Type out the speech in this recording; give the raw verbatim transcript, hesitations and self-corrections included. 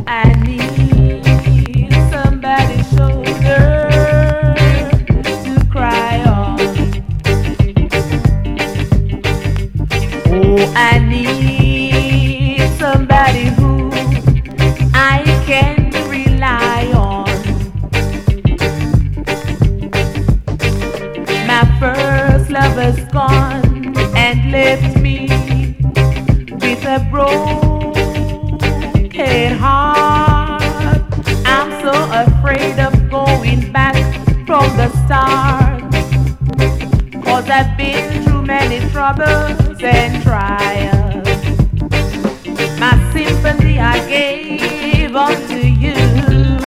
I need somebody's shoulder to cry on. Oh, I need somebody who I can rely on. My first lover's gone and left me with a broken heart. I'm so afraid of going back from the start, 'cause I've been through many troubles and trials. My sympathy I gave